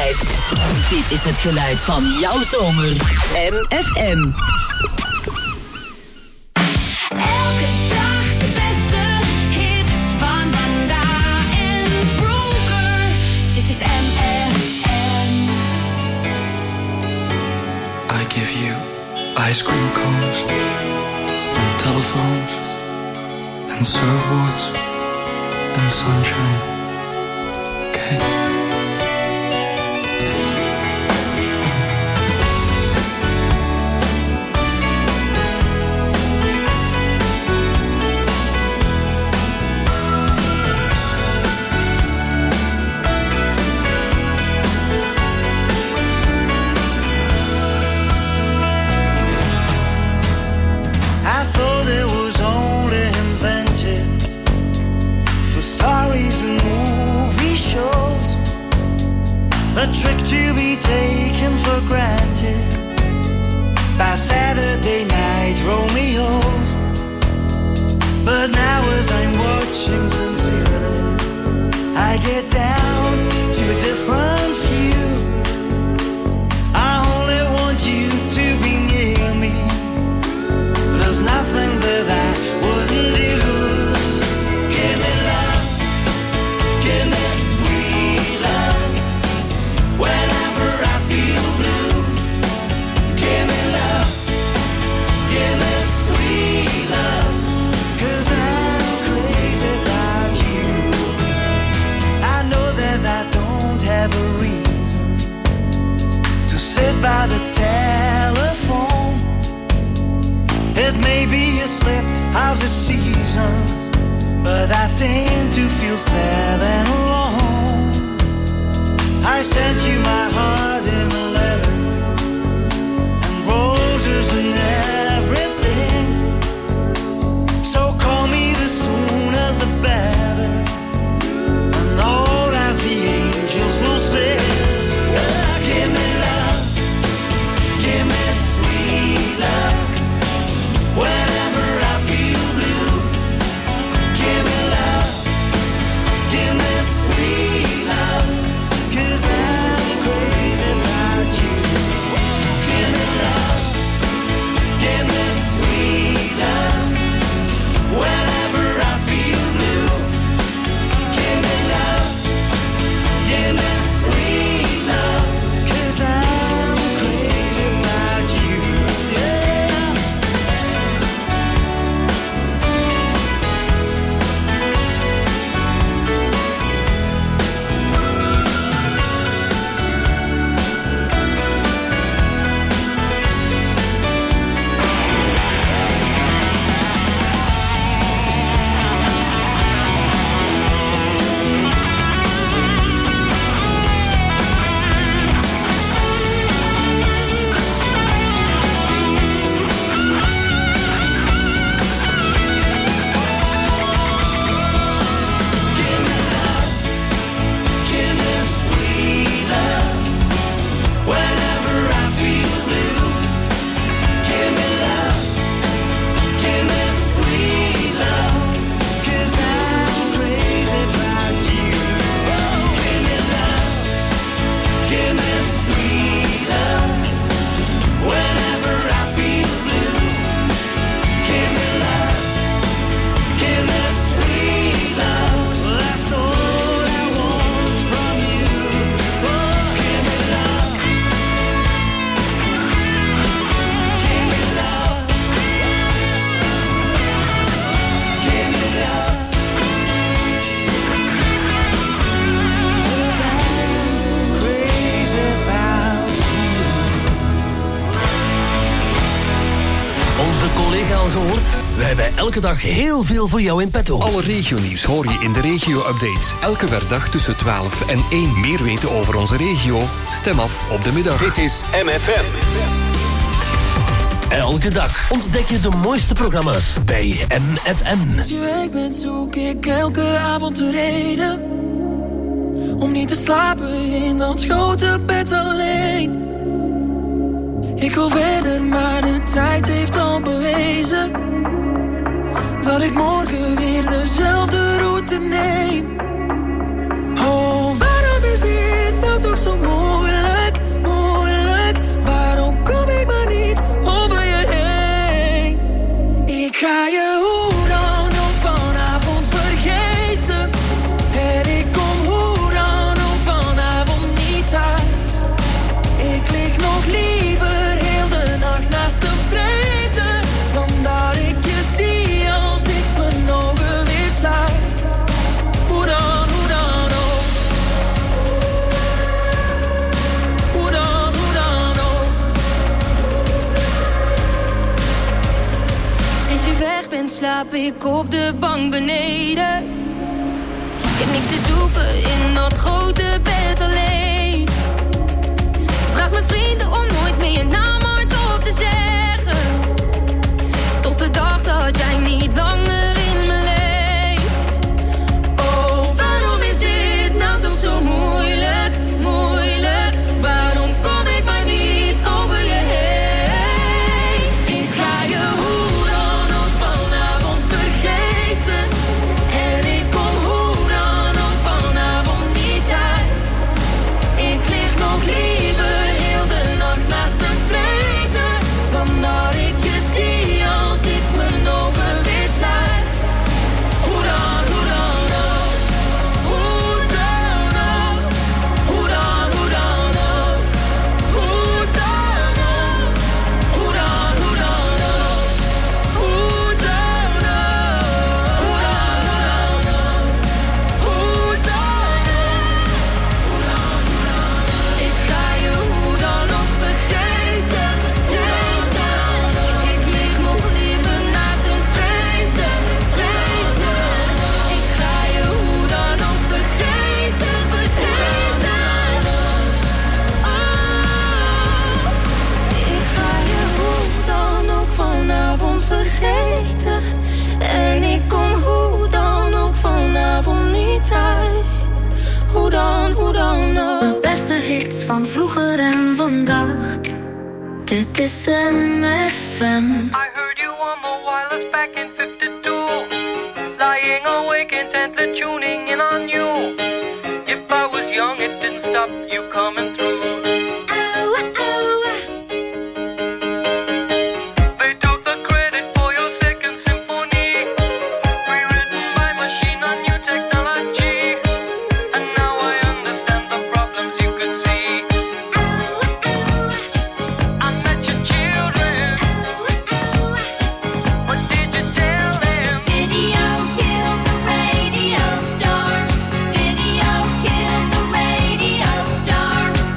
tijd. Dit is het geluid van jouw zomer. MFM. Elke dag de beste hits van vandaag en vroeger. Dit is MFM. I give you ice cream cones and telephones and surfboards and sunshine. Okay? A trick to be taken for granted by Saturday night Romeos. But now as I'm watching sincerely, I get down to a different view. I only want you to be near me. There's nothing that I wouldn't do. Give me love, give me sweet love. Whenever I feel blue, give me love, give me sweet love. 'Cause I'm crazy about you. I know that I don't have a reason to sit by the telephone. It may be a slip of the season, but I tend to feel sad and alone. I sent you my heart in a letter and roses and everything. So call me the sooner the better, and all that the angels will say. Give me love, give me sweet love. Whenever I feel blue, give me love, give me sweet love. 'Cause I'm crazy about you. Give me love, give me sweet love. Whenever I feel blue, give me love, give me sweet love. 'Cause I'm crazy about you. Yeah. We hebben elke dag heel veel voor jou in petto. Alle regionieuws hoor je in de regio-updates. Elke werkdag tussen 12 en 1. Meer weten over onze regio? Stem af op de middag. Dit is MFM. Elke dag ontdek je de mooiste programma's bij MFM. Sinds je weg bent zoek ik elke avond de reden om niet te slapen in dat grote bed alleen. Ik wil verder, maar de tijd heeft al bewezen dat ik morgen weer dezelfde route neem. Oh, waarom is dit nou toch zo moeilijk? ik op de bank beneden. Ik heb niks te zoeken in dat grote bed alleen. Vraag mijn vrienden om nooit meer je naam hardop te zeggen. Tot de dag dat jij niet langer in me leeft. Oh, waarom is dit nou toch zo moeilijk, moeilijk? Waarom kom ik maar niet over je heen? Ik ga je hoe dan ook vanavond vergeten. En ik kom hoe dan ook vanavond niet thuis. Ik lig nog liever heel de nacht naast een vrede, dan dat ik je zie als ik mijn ogen weer sluit. Hoe dan ook, hoe dan ook, hoe dan ook, hoe dan ook, hoe dan ook, hoe dan ook, hoe dan, hoe dan ook, hoe dan ook, hoe dan ook. Ik ga je hoe dan ook vergeten, vergeten. Ik lig nog liever naast een vreemde, vreemde. Ik ga je hoe dan ook vergeten, vergeten. Oh, ik ga je hoe dan ook vanavond vergeten. En ik kom hoe dan ook vanavond niet thuis. Hoe dan ook. De beste hits van vroeger en vandaag. Dit is MFM. I heard you on the wireless back in 52. Lying awake intently tuning in on you. If I was young it didn't stop you coming through. They took the credit for your second symphony, rewritten by machine on new technology. And now I understand the problems you could see. I met your children. What did you tell them? Video killed the radio star. Video killed the radio star.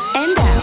and down.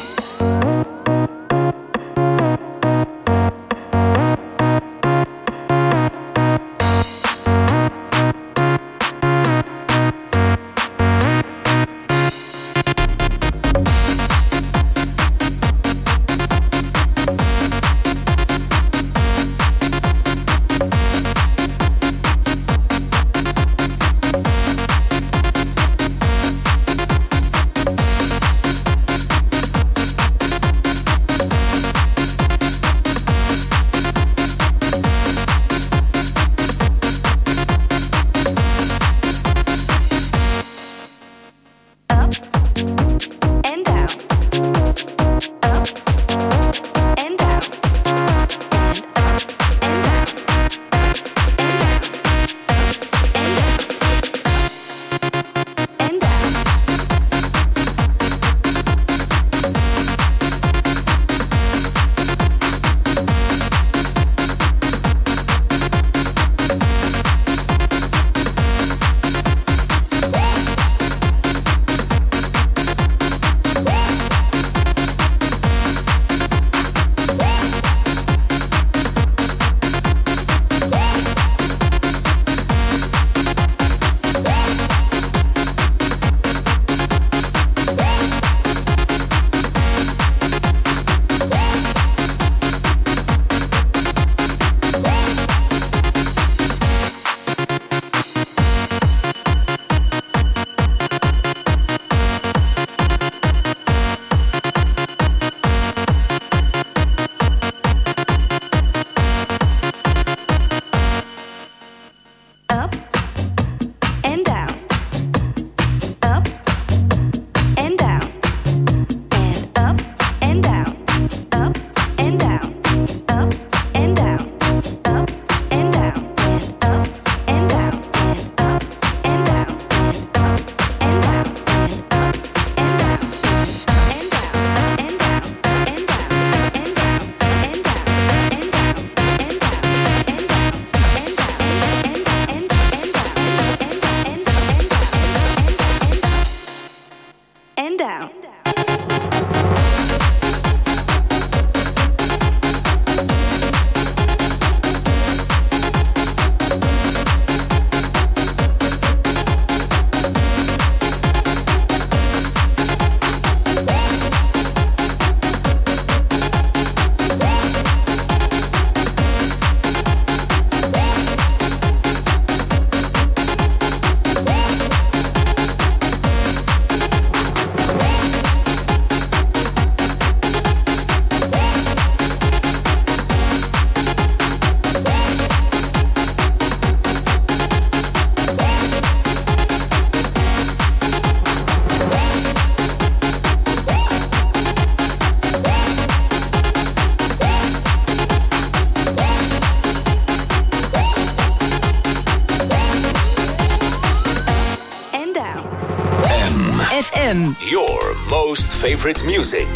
Your most favorite music.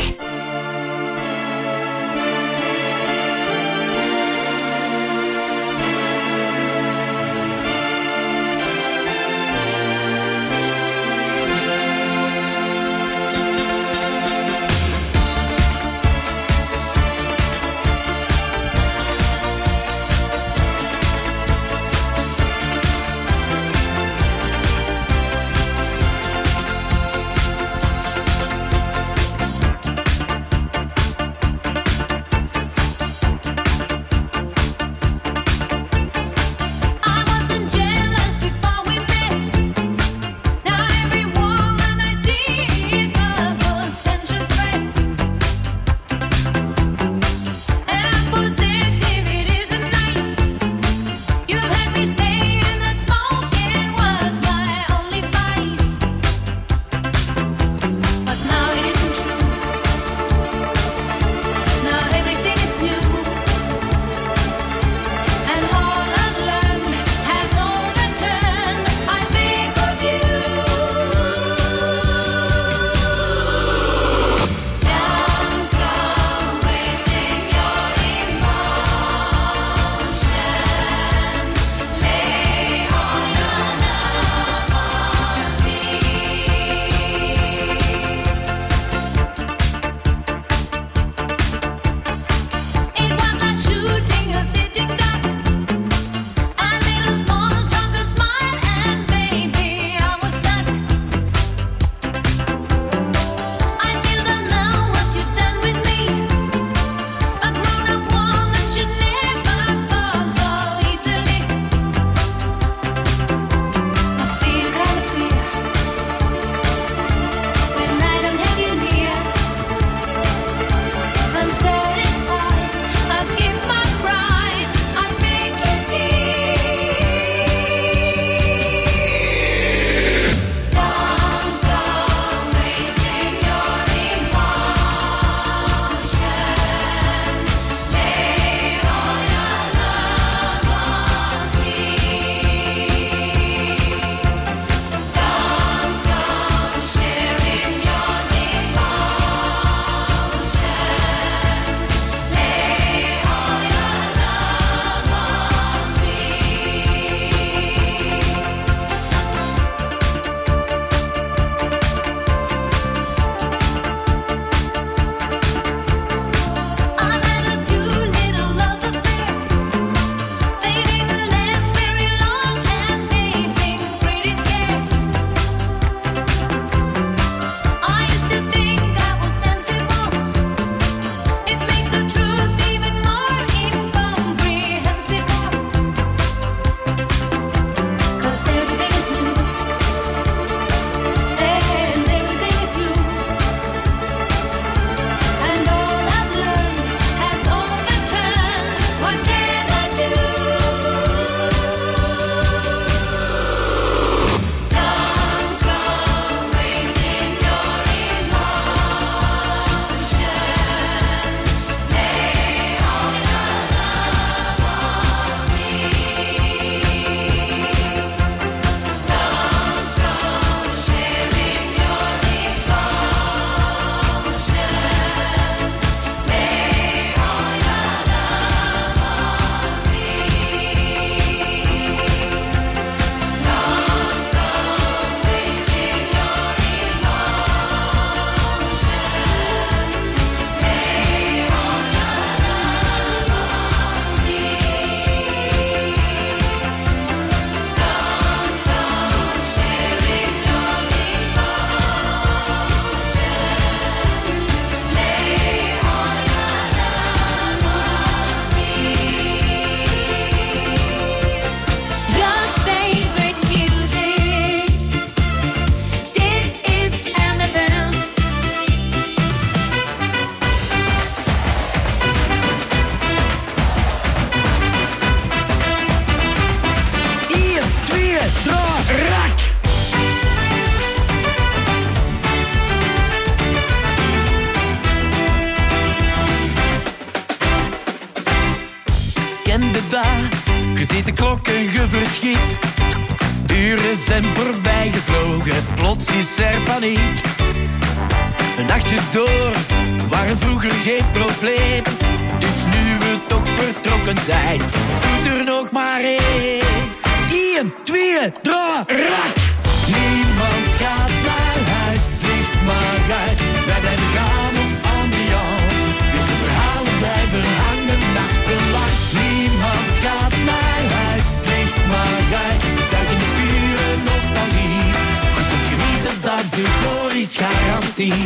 kende dat. Je ziet de klok en je verschiet. Uren zijn voorbij gevlogen, plots is er paniek. Nachtjes door waren vroeger geen probleem. Dus nu we toch vertrokken zijn, doet er nog maar één. 1, 2, 3, rak! Niemand gaat naar huis, licht maar uit. Wij blijven gaan op ambiance. De verhalen blijven hangen nachtenlang. Niemand gaat naar huis, licht maar uit. Duik in de pure nostalgie. Je zult genieten, dat is de gloriesgarantie.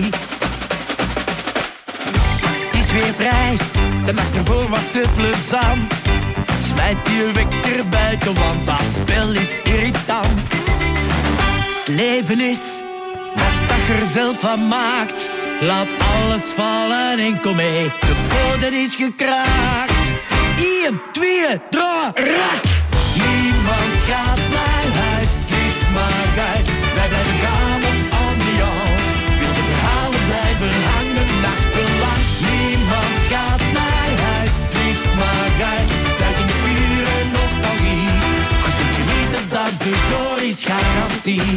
Het is weer prijs, de nacht ervoor was te plezant. Smijt je wekker buiten, want dat spel is irritant. Leven is wat je er zelf van maakt. Laat alles vallen en kom mee, de code is gekraakt. 1, 2, 3, rak! Niemand gaat naar huis, licht maar uit. Wij blijven gaan op ambiance. De verhalen blijven hangen nachtenlang. Niemand gaat naar huis, licht maar uit. Duik in de pure nostalgie. Je zult genieten, dat is de gloriesgarantie.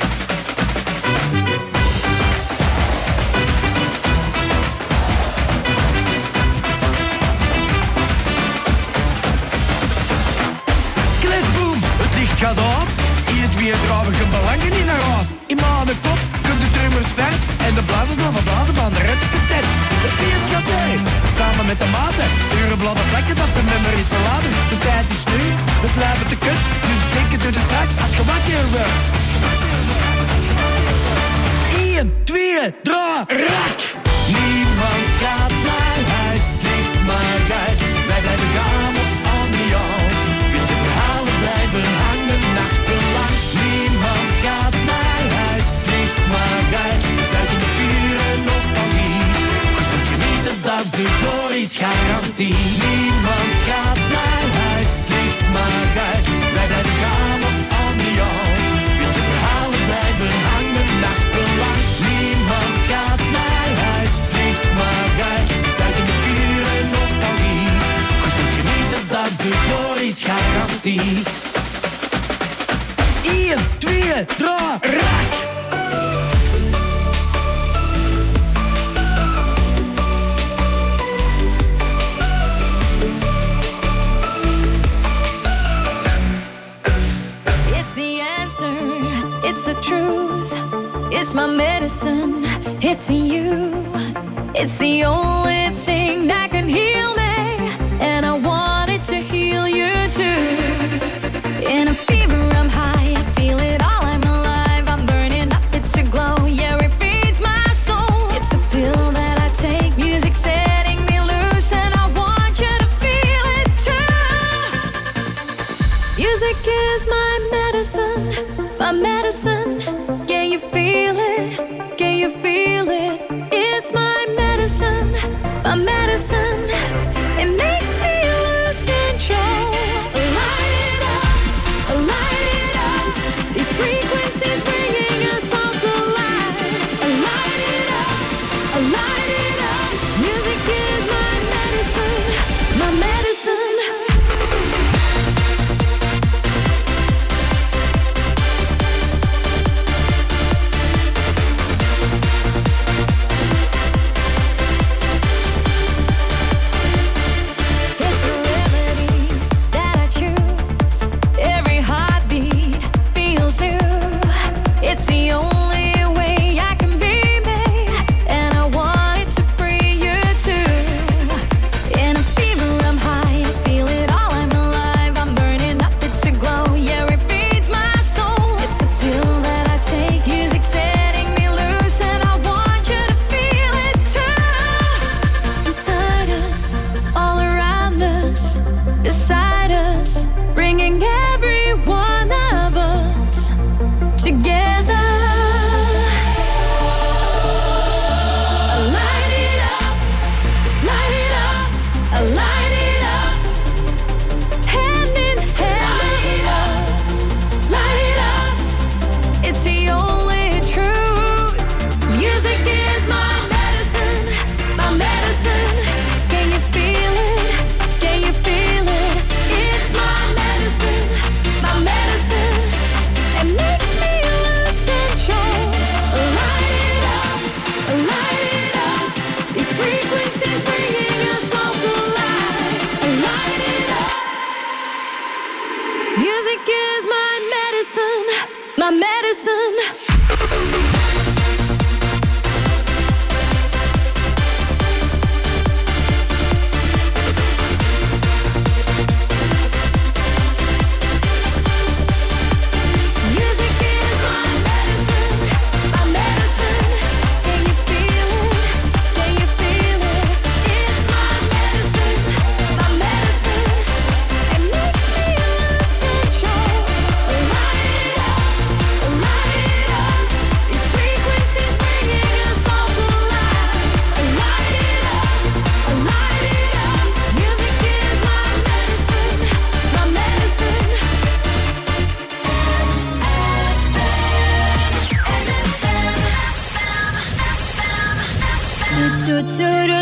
Gaat uit, in het weer draven geen belangen in naar huis. In mijn kop komt de drummers ver en de blazers maar van blazen van de retteketet. Het feest gaat door, samen met de maten. Uren blaffen plekken dat ze nummer is verlaten. De tijd is nu, het lijven te kut. Dus denken doe er straks als je wakker wordt. 1, 2, 3, rak! Niemand gaat naar huis, licht maar uit. Wij blijven gaan op ambiance. De verhalen blijven hangen nachtenlang. Niemand gaat naar huis, licht maar uit. Duik in de pure nostalgie. Je zult genieten, dat is de gloriesgarantie. Niemand gaat naar huis, licht maar uit. Wij blijven gaan op ambiance. De verhalen blijven hangen nachtenlang. Niemand gaat naar huis, licht maar uit. Duik in de pure nostalgie. Je zult genieten, dat is de gloriesgarantie. 1, 2, 3, rak! It's the answer, it's the truth. It's my medicine, it's you. It's the only thing that can heal me. And I want it to heal you too. In a fever I'm high, I feel it all, I'm alive. I'm burning up, it's a glow, yeah, it feeds my soul. It's the pill that I take, music setting me loose. And I want you to feel it too. Music is my medicine, my medicine. Can you feel it? Can you feel it? It's my medicine, my medicine. It makes me lose control. Light it up, these frequencies bringing us all to life. Light it up, music is my medicine, my medicine.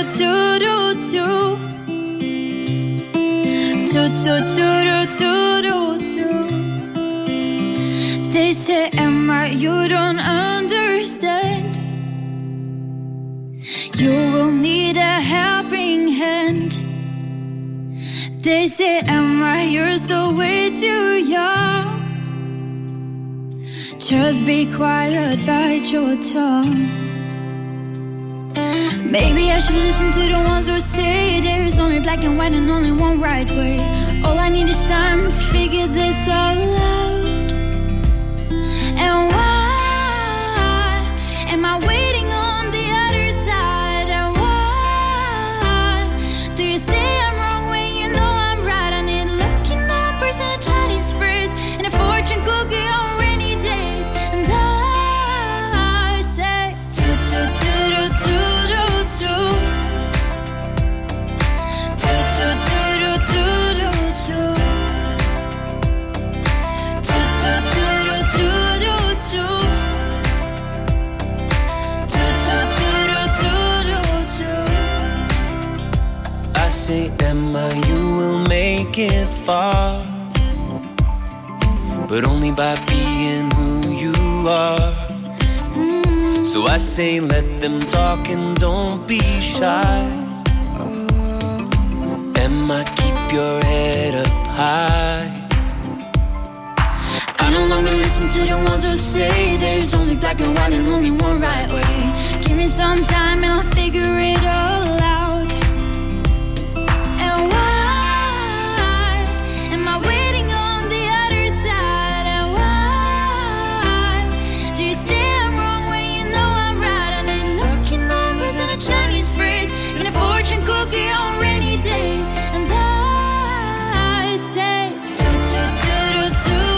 They say, Emma, you don't understand. You will need a helping hand. They say, Emma, you're still way too young. Just be quiet, bite your tongue. Maybe I should listen to the ones who say there is only black and white and only one right way. All I need is time to figure this all out. And why am I waiting on the other side? And why do you say I'm wrong when you know I'm right? I need lucky numbers and a Chinese phrase and a fortune cookie on rainy days. And I say, toot toot toot toot toot. Toot toot toot toot toot. Toot toot toot toot. I say, Emma, you will make it far, but only by being who you are. So I say, let them talk and don't be shy. Emma, keep your head up high. I no longer listen to the ones who say there's only black and white and only one right way. Give me some time and I'll figure it all out. And why am I waiting on the other side? And why do you say I'm wrong when you know I'm right? I need lucky numbers and a Chinese phrase and a fortune cookie on rainy days. And I say, toot toot toot toot.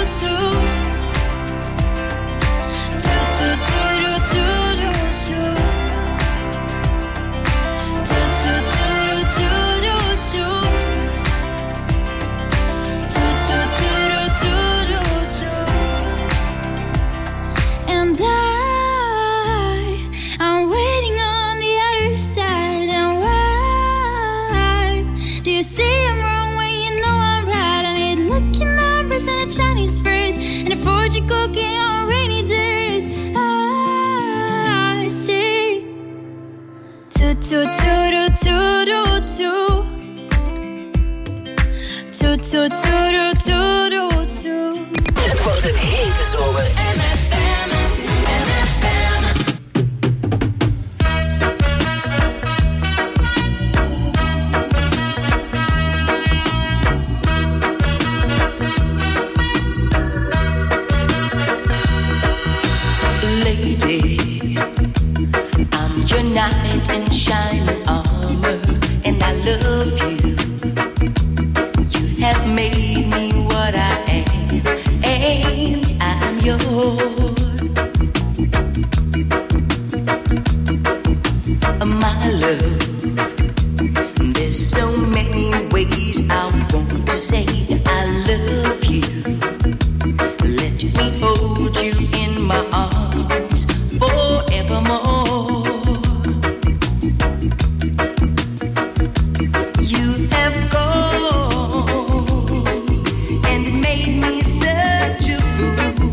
And I'm waiting on the other side. And why do you say I'm wrong when you know I'm right? I need lucky numbers and a Chinese phrase and a fortune cookie on rainy days. I see. Toot toot toot toot toot. Toot toot toot toot toot. Het wordt een hete zomer. MFM, MFM. Lady, I'm your knight in shining armor, and I love you. You have made me what I am, and I'm yours. My love, there's so many ways I want to say I love you. Let me hold you in my arms forevermore. You have gone and made me such a fool.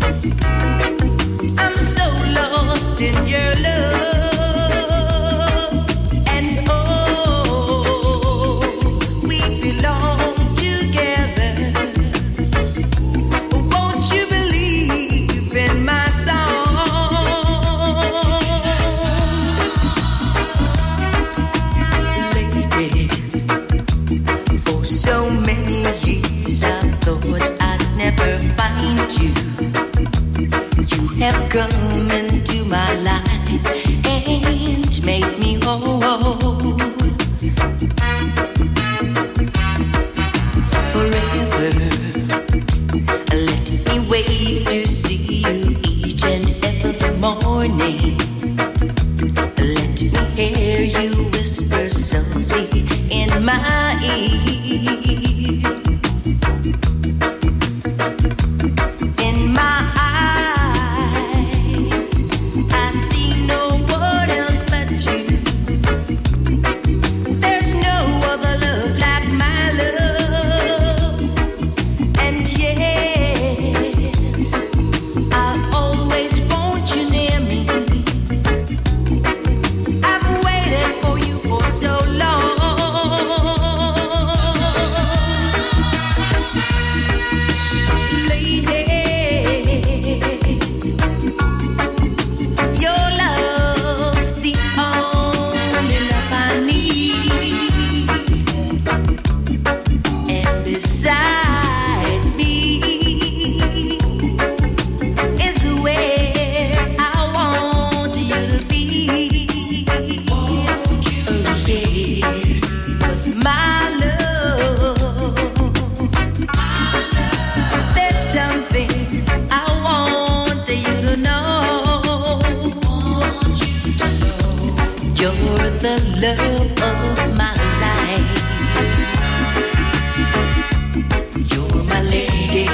I'm so lost in your love. And oh, we belong together. Won't you believe in my song? Lady, for so many years I thought I'd never find you. You have come into my life and made me whole. Forever, let me wait to see you each and every morning. Let me hear you whisper softly in my ear. In my eyes, I see no one else but you. love of my life. You're my lady.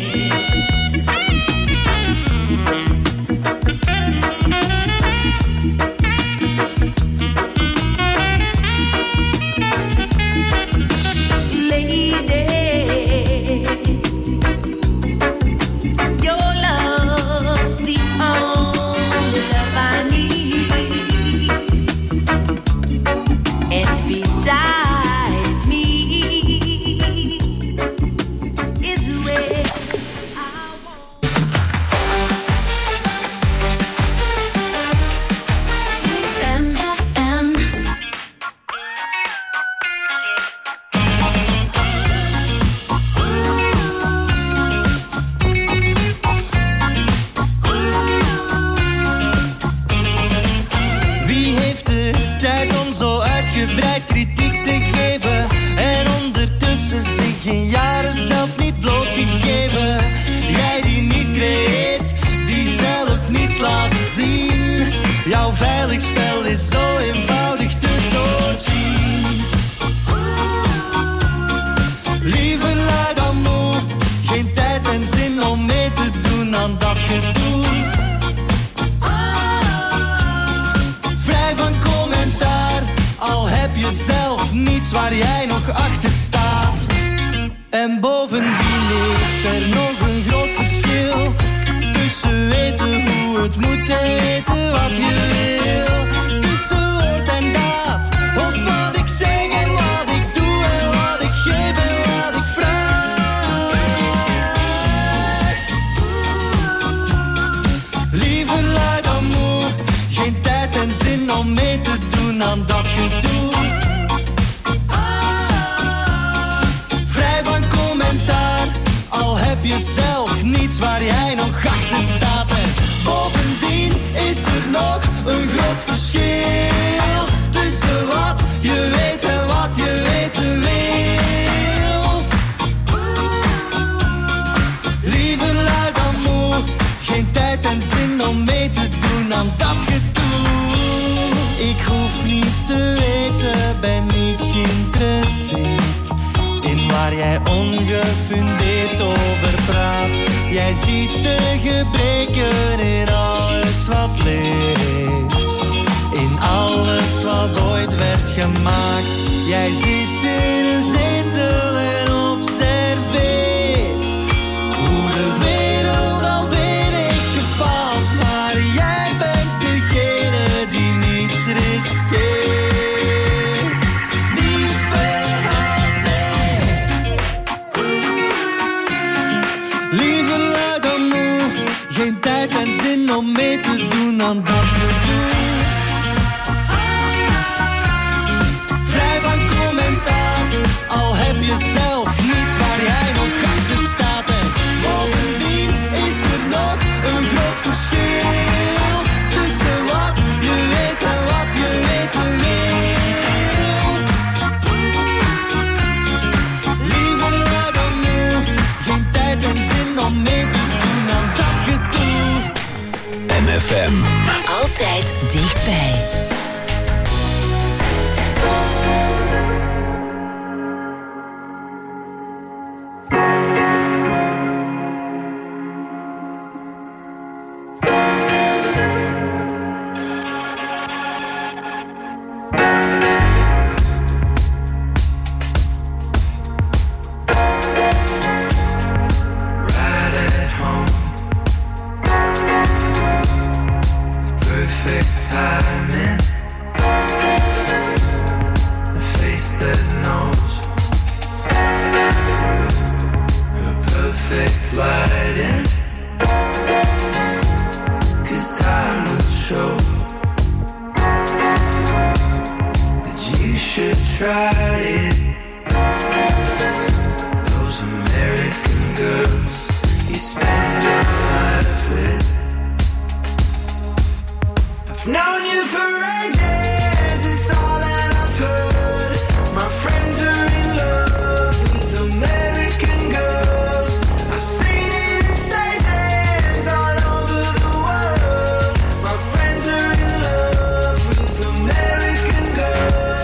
Waar jij nog achter staat. En bovendien is er nog een groot verschil tussen weten hoe het moet en weten wat je wil. Tussen woord en daad, of wat ik zeg en wat ik doe en wat ik geef en wat ik vraag. Liever lui dan moe, geen tijd en zin om mee te doen aan dat gedoe. Jezelf niets waar jij nog achter staat. En bovendien is er nog een groot verschil tussen wat je weet en wat je weten wil. Liever lui dan moe, geen tijd en zin om mee te doen aan dat gedoe. Ik hoef niet te weten, ben niet geïnteresseerd in waar jij ongefundeerd over praat. Jij ziet de gebreken in alles wat leeft, in alles wat ooit werd gemaakt. Jij zit in een zetel en observeert hoe de wereld alweer heeft gefaald. Maar jij bent degene die niets riskeert. Geen tijd en zin om mee te doen aan dat gedoe. Vrij van commentaar, al heb je zelf niets waar jij nog achter staat. En bovendien is er nog een groot verschil tussen wat je weet en wat je weten wil. Liever lui dan moe, geen tijd en zin om mee te doen aan dat gedoe. MFM. Altijd dichtbij. American girls.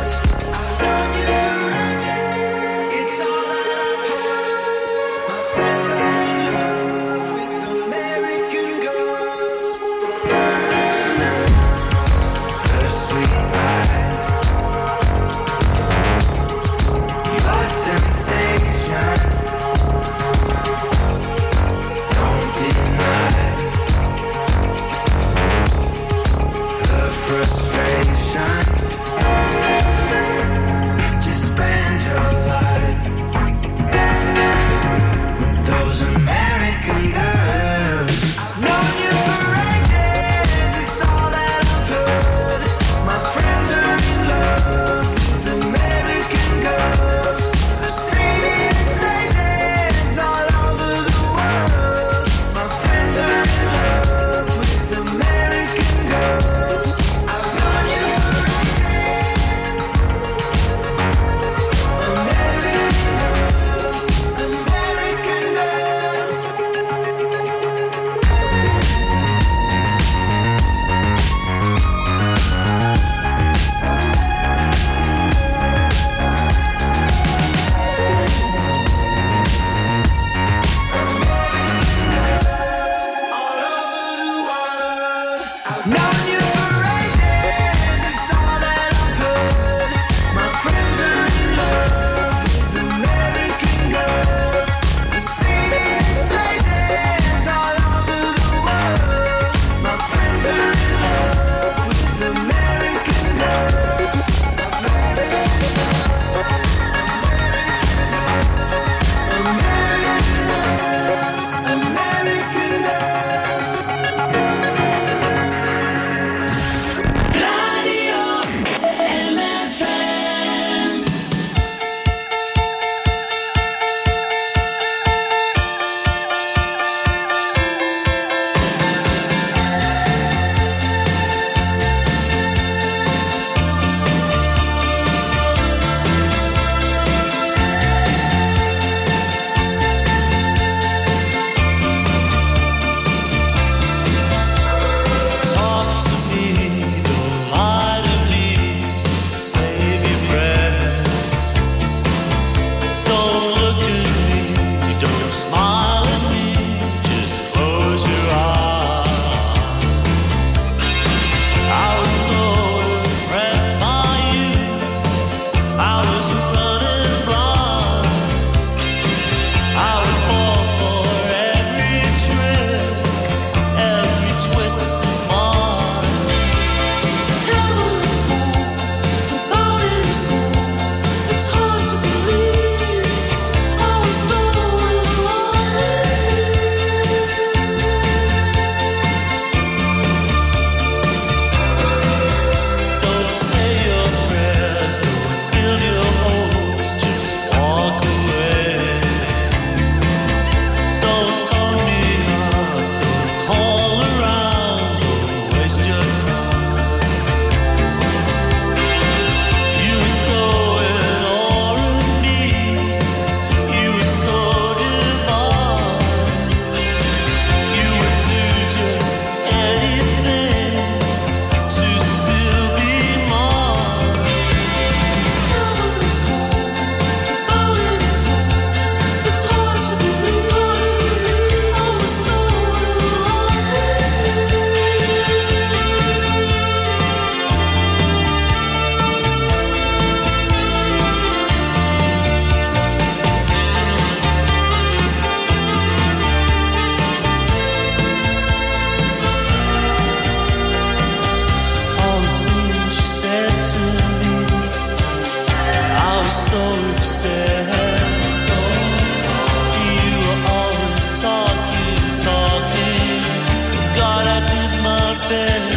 was so upset. You were always talking. God, I did my best.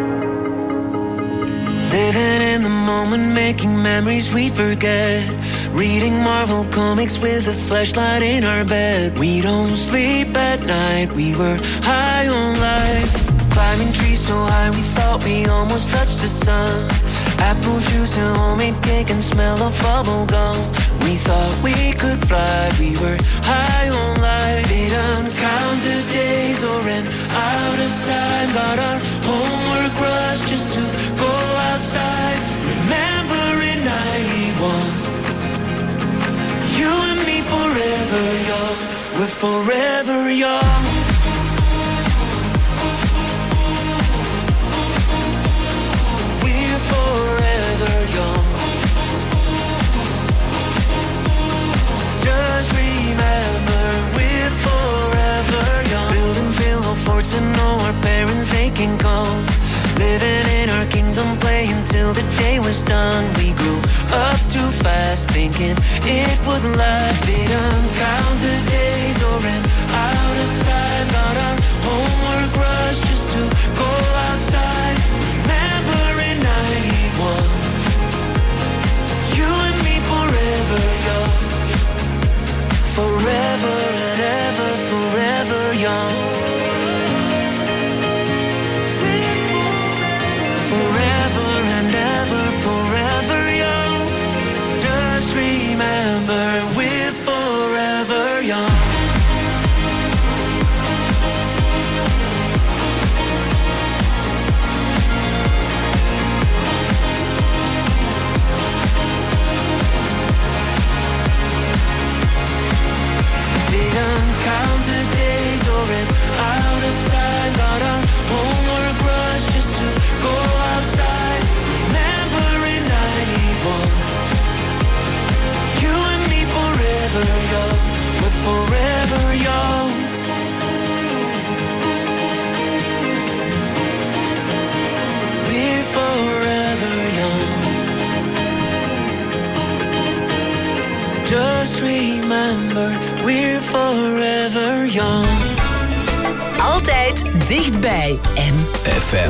Living in the moment, making memories we forget. Reading Marvel comics with a flashlight in our bed. We don't sleep at night, we were high on life. Climbing trees so high we thought we almost touched the sun. Apple juice and homemade cake and smell of bubble gum. We thought we could fly, we were high on life. Didn't count the days or ran out of time. Got our homework rush just to go outside. Remember in 91, you and me forever young. We're forever young. We're forever young. Just remember, we're forever young. Building pillow forts and know our parents, they can come. Living in our kingdom, playing till the day was done. We grew up too fast, thinking it would last. Didn't count the days or ran out of time. Got our homework rush just to go outside. Remember in 91, you and me forever young. Forever and ever, forever young. Forever and ever, forever young. Just remember, we're forever young. Didn't count the days or ran out of time. Got our homework rush just to go outside. Remember in 91, you and me forever young. We're forever young. We're forever young. Just remember, we're forever young. Altijd dichtbij FM.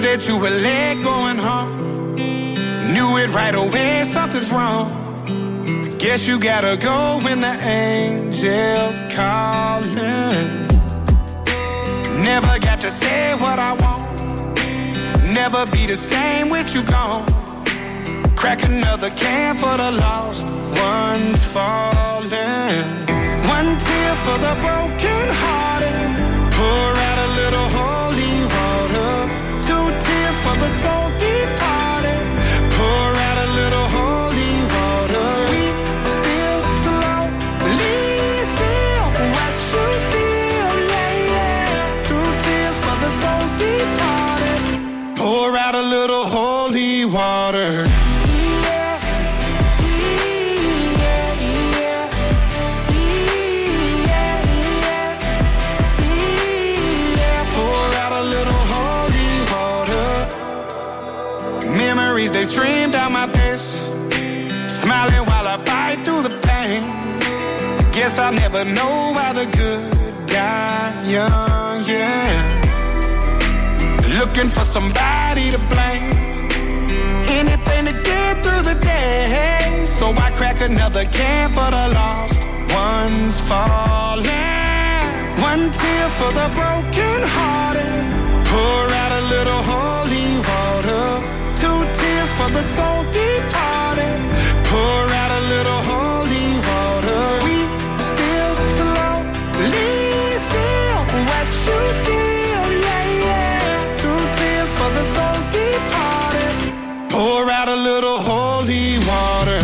that you were late going home. Knew it right away, something's wrong. Guess you gotta go when the angels calling. Never got to say what I want. Never be the same with you gone. Crack another can for the lost ones falling. One tear for the broken hearted. Pour out a little holy water. Two tears for the soul departed. Pour out a little holy water. We still slowly feel what you feel, yeah, yeah. Two tears for the soul departed. Pour out a little holy water. They stream down my face, smiling while I bite through the pain. Guess I'll never know why the good die young, yeah. Looking for somebody to blame, anything to get through the day. So I crack another can for the lost ones falling. One tear for the broken hearted. Pour out a little holy water. Two tears for the soul departed. Pour out a little holy water. We still slowly feel what you feel, yeah, yeah. Two tears for the soul departed. Pour out a little holy water.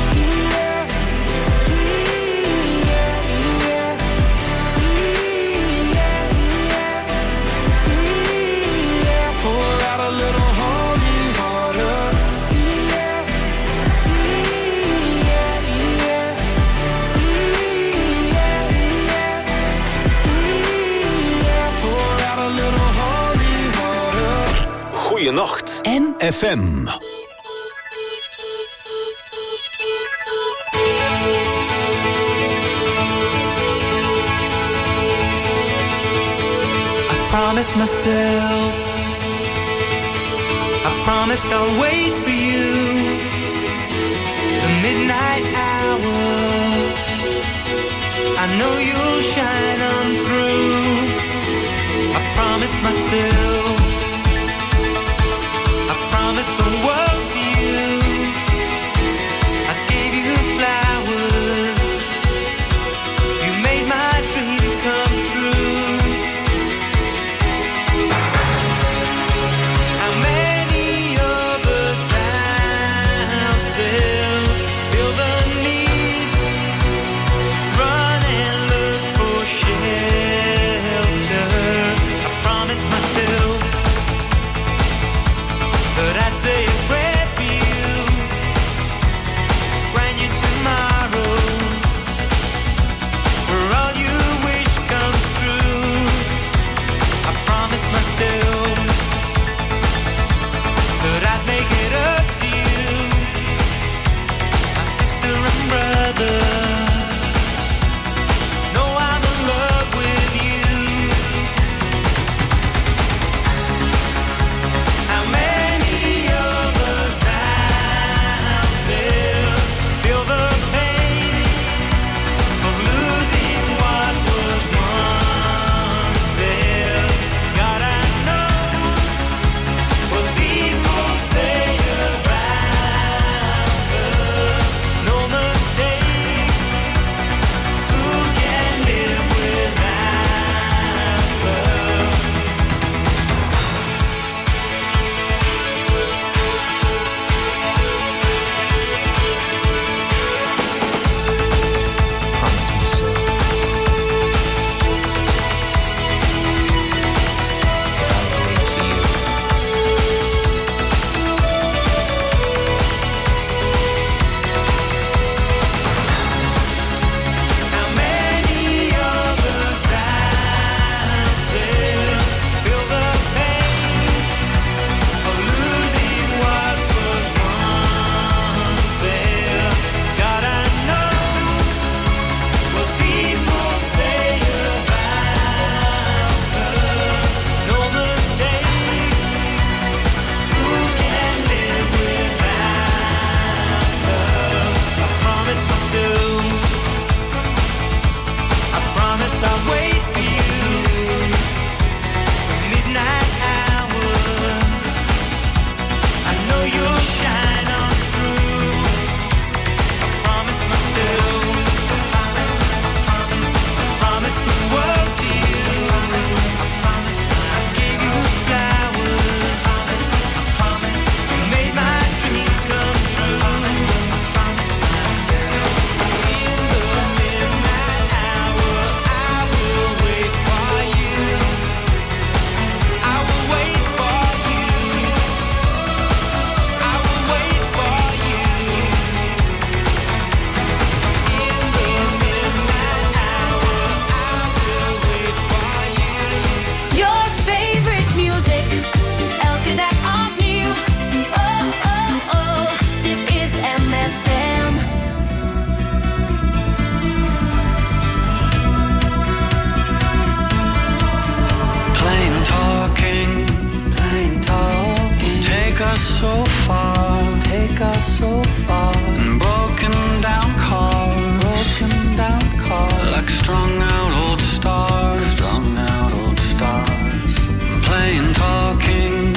Goeienacht. FM. Promised myself, I promised I'll wait for you. The midnight hour, I know you'll shine on through. I promised myself